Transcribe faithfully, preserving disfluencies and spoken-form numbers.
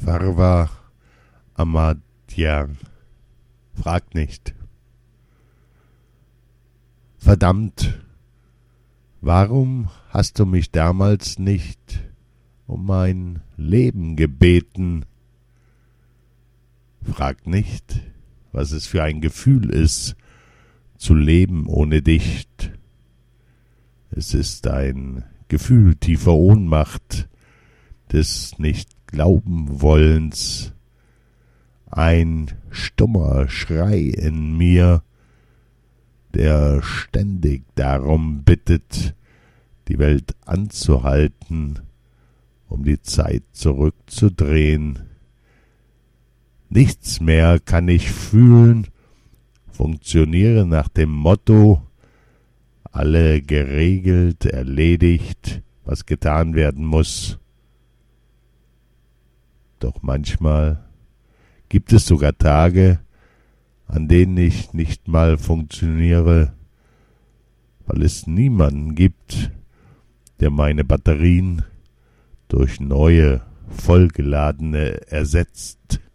Sarva Amadhyar. Frag nicht. Verdammt, warum hast du mich damals nicht um mein Leben gebeten? Frag nicht, was es für ein Gefühl ist, zu leben ohne dich. Es ist ein Gefühl tiefer Ohnmacht, des Nicht-Glauben-Wollens, ein stummer Schrei in mir, der ständig darum bittet, die Welt anzuhalten, um die Zeit zurückzudrehen. Nichts mehr kann ich fühlen, funktioniere nach dem Motto, alle geregelt, erledigt, was getan werden muss. Doch manchmal gibt es sogar Tage, an denen ich nicht mal funktioniere, weil es niemanden gibt, der meine Batterien durch neue, vollgeladene ersetzt.